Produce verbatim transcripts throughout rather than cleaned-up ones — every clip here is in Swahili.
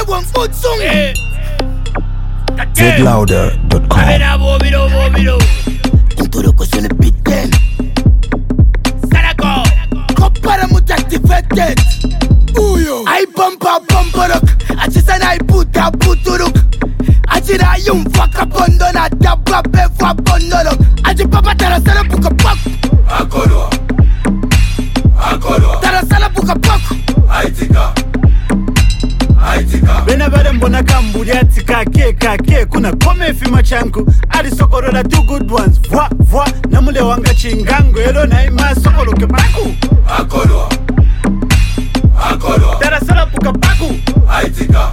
bon foot song. zed louder dot com. Introduction de beat game. Sarako. Kopara mut activated. Uyo. I bumper bumper rock. Achisa na iputa puturuk. Achira yung faka bondo na dabba befa bondo rock. Achi papa tara sala puka pak. Akolo. Akolo. Tara sala puka pak. Aitika. Aitika. Bena bada mbona kamburi atika ke kake kuna kome fima changu ali sokoro la two good ones vwa vwa namule wanga chingango elo na ima sokoro ke baku Akolo. Akolo. Tara sala puka baku Aitika.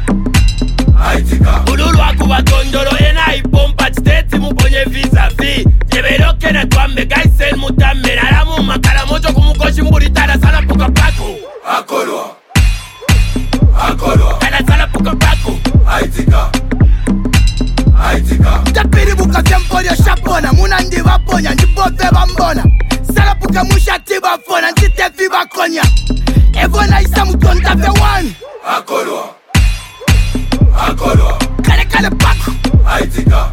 Aitika. Ululu akuba tondoro ena ipompa steti muponye visa fi Jeberoke na tuambe gaisel mutame Naramu makala mojo kumukoshi mburi tara sala puka baku Akolo. Akolo. Tara sala puka baku Aitika. Aitika. Tapiri buka vyamporio shapona. Muna ndi waponya ndibofe bambona. Sala puka mushati bafona. Ntitefi bakonya. Evona isa mutonta fe one. Akolo. Akolo. Kale kale paku. Aitika.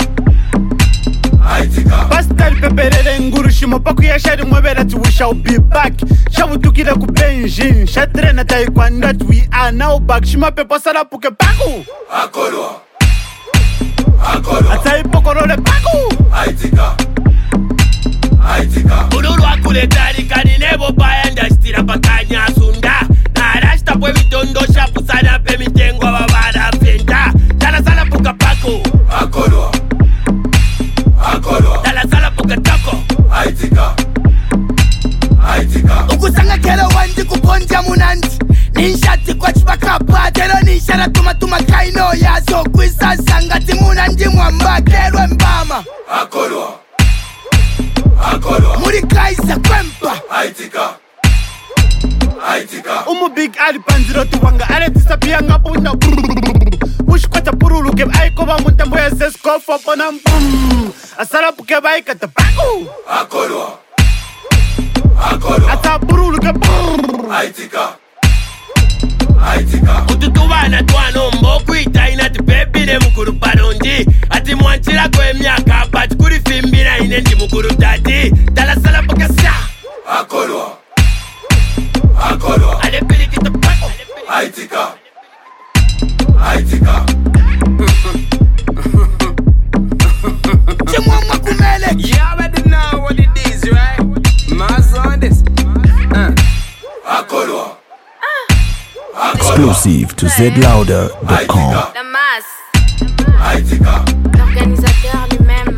Aitika. Pastel peperere nguru shimo paku ya shari mwebera tu we shall be back. Shawu tukira ku Benjin. Shatre na taekwondo that we are now back. Shima pepo sala puke baku Akolo. Akolo. Atai pokorole baku Aitika. Aitika. Ululu akule tari kanine baya ndastira pakanya sunda Narashta pwe mitondo shapu sana pe mitengo babara fenta Tala sala puka paku Akolo. Akolo. Tala sala puka tako Aitika. Aitika. Ukusanga kero wandi kuponja munandi. Ninshati kwa chipakapa. Tero ninshara tuma tuma kaino ya so kwisa sangati munandi mwamba kerwe mbama. Akolo. Akolo. Muri kaisa kwempa. Aitika. Aitika. Umu big ali panziro tuwanga ale disappear nga bunda Push kwata purulu ke aiko ba mutambo ya sesko fopona mbum Asala puke ba ikata baku Akolo. Akolo. Ata purulu ke brrrr Aitika. Aitika. Ututubana twano mboku itaina tipepire mukuru parondi Ati mwanchira kwe miaka But kuri fimbina ine ndi mukuru tati Tala sala puka sa Akolo. Akolo. Ale pili kita paku Aitika. Aitika. Chimwamwa kumele. You already know what it is, right? Mass on this. Uh. Akolo. Exclusive to zed louder dot com. Aitika. La masse, Aitika. l'organisateur lui-même.